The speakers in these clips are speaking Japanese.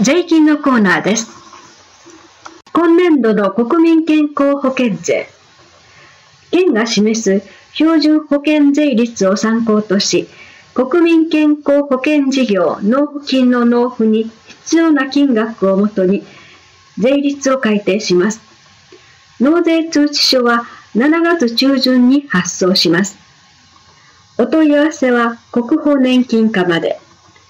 税金のコーナーです。今年度の国民健康保険税。県が示す標準保険税率を参考とし、国民健康保険事業納付金の納付に必要な金額をもとに税率を改定します。納税通知書は7月中旬に発送します。お問い合わせは国保年金課まで。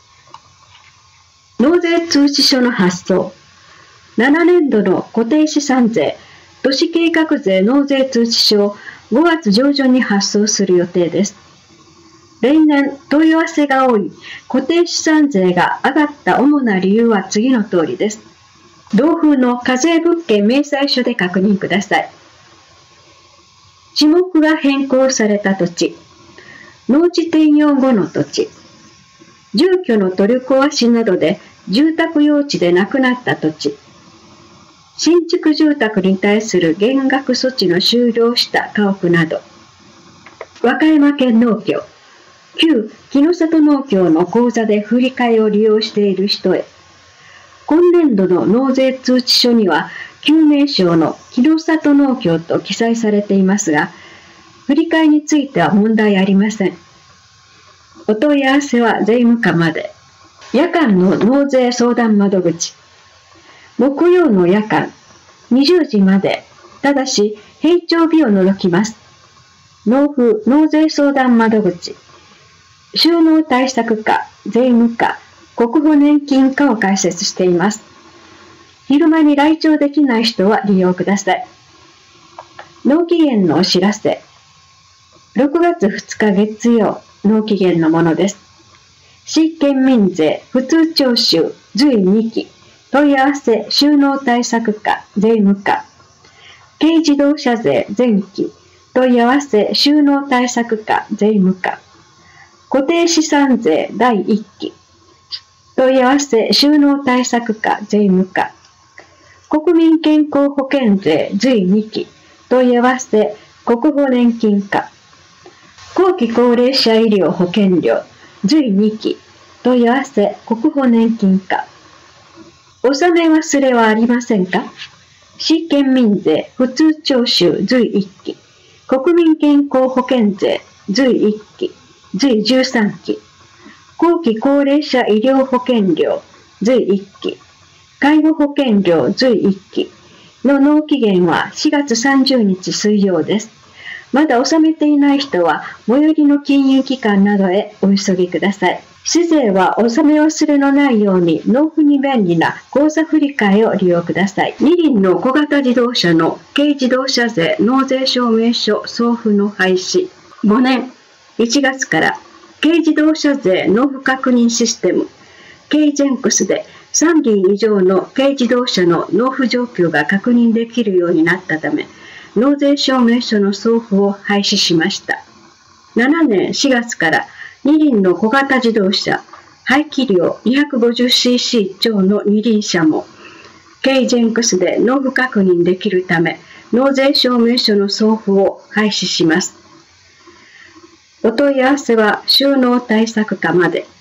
納税通知書の発送。7年度の固定資産税、都市計画税納税通知書を5月上旬に発送する予定です。例年問い合わせが多い固定資産税が上がった主な理由は次の通りです。同封の課税物件明細書で確認ください。地目が変更された土地、農地転用後の土地、住居の取り壊しなどで住宅用地でなくなった土地、新築住宅に対する減額措置の終了した家屋など、和歌山県農協、旧木の里農協の口座で振り替えを利用している人へ、今年度の納税通知書には、旧名称の木の里農協と記載されていますが、振り替えについては問題ありません。お問い合わせは税務課まで。夜間の納税相談窓口。木曜の夜間、20時まで、ただし、平常日を除きます。納付納税相談窓口。収納対策課、税務課、国保年金課を開設しています。昼間に来庁できない人は利用ください。納期限のお知らせ。6月2日月曜、納期限のものです。市県民税普通徴収随2期問い合わせ収納対策課税務課軽自動車税前期問い合わせ収納対策課税務課固定資産税第1期問い合わせ収納対策課税務課国民健康保険税随2期問い合わせ国保年金課後期高齢者医療保険料随2期問い合わせ国保年金課納め忘れはありませんか？市県民税普通徴収随1期国民健康保険税随1期随13期後期高齢者医療保険料随1期介護保険料随1期の納期限は4月30日水曜です。まだ納めていない人は最寄りの金融機関などへお急ぎください。市税は納め忘れのないように納付に便利な口座振替を利用ください。二輪の小型自動車の軽自動車税納税証明書送付の廃止。5年1月から軽自動車税納付確認システム軽ジェンクスで3輪以上の軽自動車の納付状況が確認できるようになったため、納税証明書の送付を廃止しました。7年4月から二輪の小型自動車、排気量 250cc 超の二輪車も、軽ジェンクスで納付確認できるため、納税証明書の送付を廃止します。お問い合わせは収納対策課まで。